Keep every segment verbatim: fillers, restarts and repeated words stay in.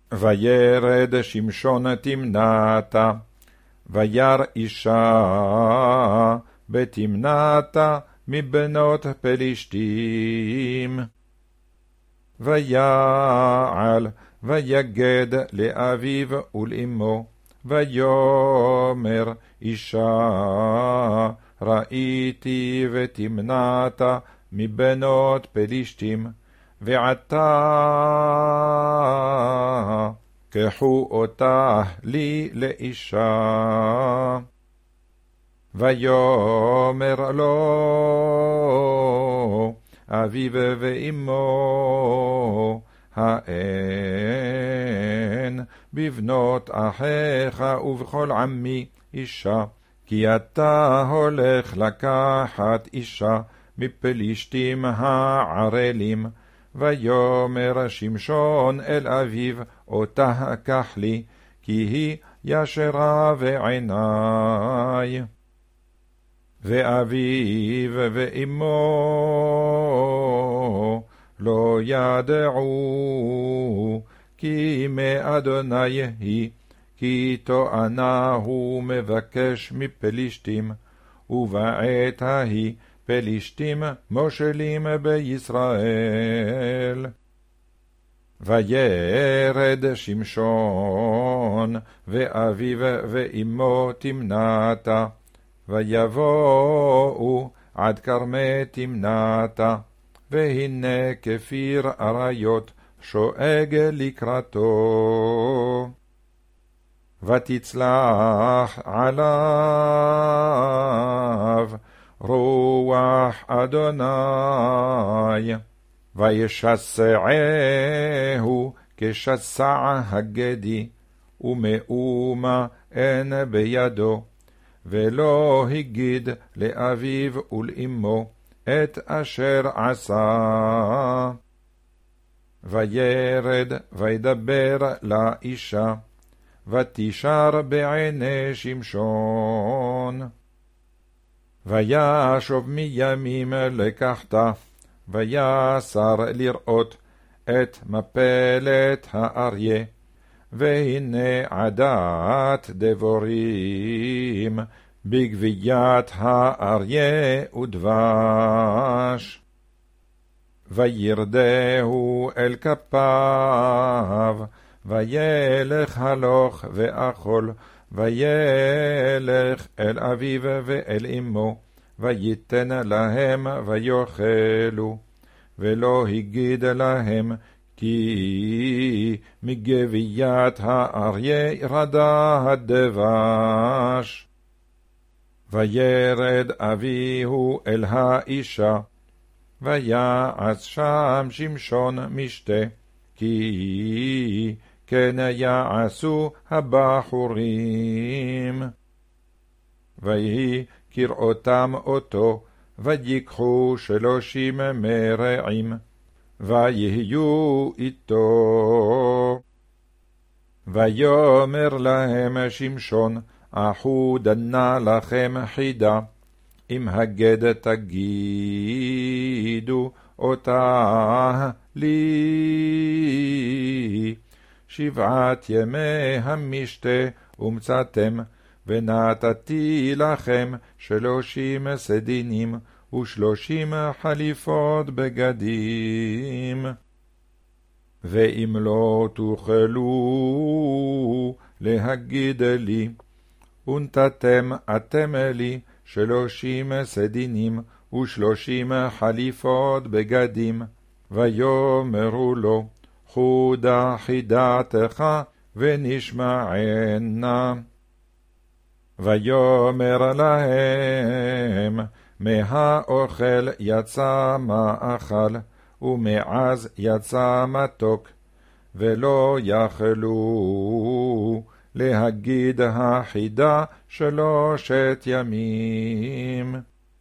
וירד שמשון תמנתה, ויר אישה בתמנתה מבנות פלישתים. ויעל ויגד לאביו ולאמו, ויאמר אישה ראיתי ותמנתה מבנות פלישתים, ועתה קחו אותה לי לאישה. ויאמר לו אביו ואמו, האין בבנות אחיך ובכל עמי אישה, כי אתה הולך לקחת אישה מפלישתים הערלים. ויאמר שמשון אל אביו, אותה קח לי, כי היא ישרה בעיני. ואביו ואמו לא ידעו כי מאדוני היא, כי תואנה הוא מבקש מפלישתים, ובעת ההיא פלישתים מושלים בישראל. וירד שמשון ואביו ואמו תמנתה, ויבואו עד כרמי תמנתה, והנה כפיר אריות שואג לקראתו. ותצלח עליו רוח אדוני, וישסעהו כשסע הגדי, ומאומה אין בידו, ולא הגיד לאביו ולאמו את אשר עשה. וירד וידבר לאישה, ותישר בעיני שמשון. וישוב מימים לקחתה, ויסר לראות את מפלת האריה, והנה עדת דבורים בגביית האריה ודבש. וירדהו אל כפיו, וילך הלוך ואכול, וילך אל אביו ואל אמו, ויתן להם ויאכלו, ולא הגיד להם, כי מגביית האריה רדה הדבש. וירד אביהו אל האישה, ויעש שם שמשון משתה, כי כן יעשו הבחורים. ויהי כראותם אותו, ויקחו שלושים מרעים, ויהיו איתו. ויאמר להם שמשון, אחודה נא לכם חידה, אם הגד תגידו אותה לי. שבעת ימי המשתה ומצאתם, ונתתי לכם שלושים סדינים ושלושים חליפות בגדים. ואם לא תוכלו להגיד לי, ונתתם אתם לי שלושים סדינים ושלושים חליפות בגדים, ויאמרו לו, חודה חידתך ונשמענה. ויאמר להם, מהאוכל יצא מאכל, ומעז יצא מתוק, ולא יכלו להגיד החידה שלושת ימים.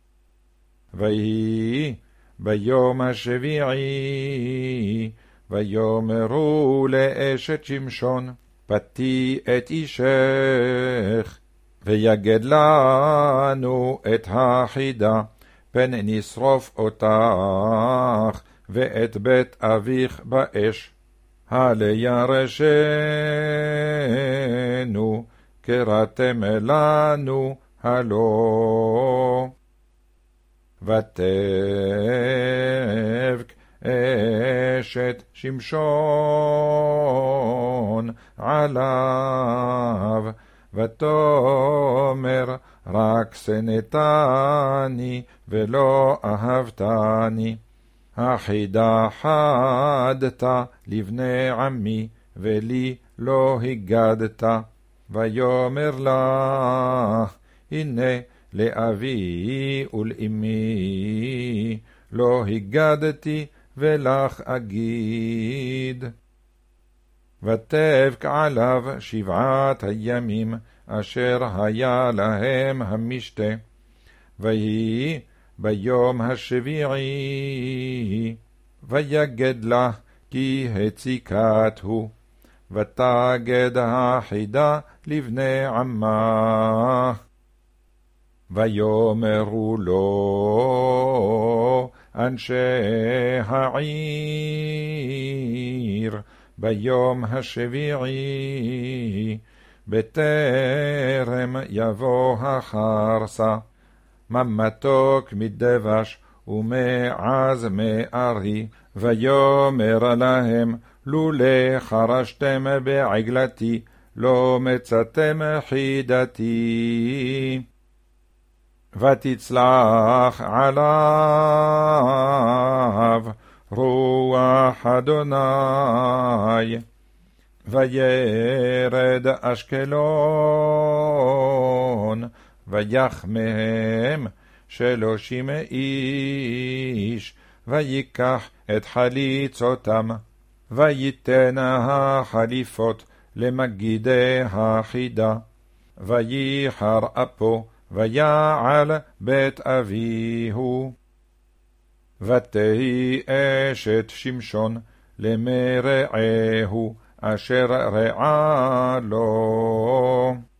ויהי ביום השביעי, ויאמרו לאשת שמשון, פתי את אישך, ויגד לנו את החידה, פן נשרוף אותך ואת בית אביך באש. הלירשנו, קראתם לנו הלא. ותבק אשת שמשון עליו, ותאמר רק שנאתני ולא אהבתני. החידה חדת לבני עמי, ולי לא הגדת. ויאמר לה, הנה לאבי ולאמי לא הגדתי, ולך אגיד. ותבק עליו שבעת הימים אשר היה להם המשתה. ויהי ביום השביעי, ויגד לה כי הציקת הוא. ותגד החידה לבני עמה. ויאמרו לו אנשי העיר ביום השביעי, בטרם יבוא החרסה, מה מתוק מדבש ומעז מארי. ויאמר להם, לולי חרשתם בעגלתי, לא מצאתם חידתי. ותצלח עליו רוח אדוני, וירד אשקלון, ויחמם שלושים איש, ויקח את חליצותם, ויתן החליפות למגידי החידה. וייחר אפו, ויעל בית אביהו. ותהי אשת שמשון למרעהו, אשר רעה לו.